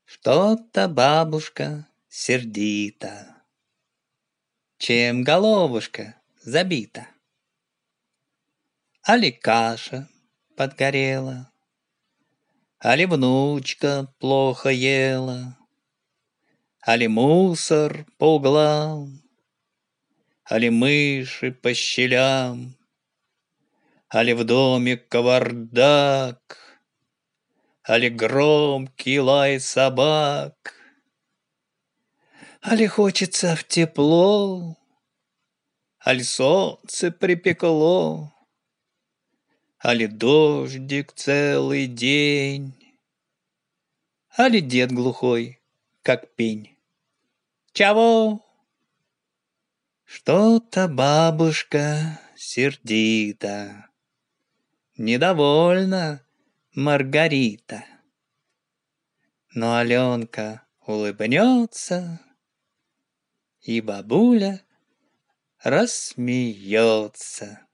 Что-то бабушка сердита, чем головушка забита. Али каша подгорела, али внучка плохо ела, али мусор по углам, али мыши по щелям, али в доме кавардак, али громкий лай собак, али хочется в тепло, али солнце припекло, али дождик целый день, али дед глухой, как пень. Чего? Что-то бабушка сердита, недовольна Маргарита. Но Аленка улыбнется, и бабуля рассмеется.